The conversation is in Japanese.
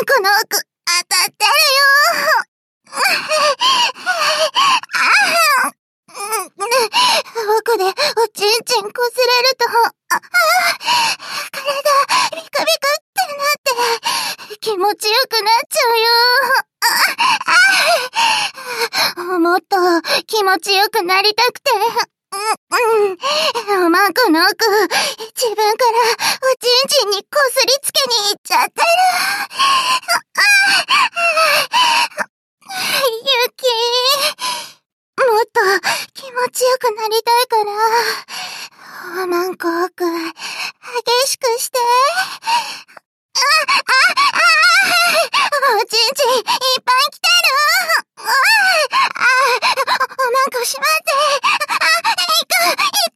この奥、当たってるよ。奥でおちんちんこすれると、体ビクビクってなって気持ちよくなっちゃうよ。もっと気持ちよくなりたくて。マンコの奥、自分からおちんちんにこすりつけに行っちゃってる。ユキ、もっと気持ちよくなりたいから、マンコ奥、激しくして。おちんちんいっぱい来てる。マンコ閉まって。いっぱい来てる。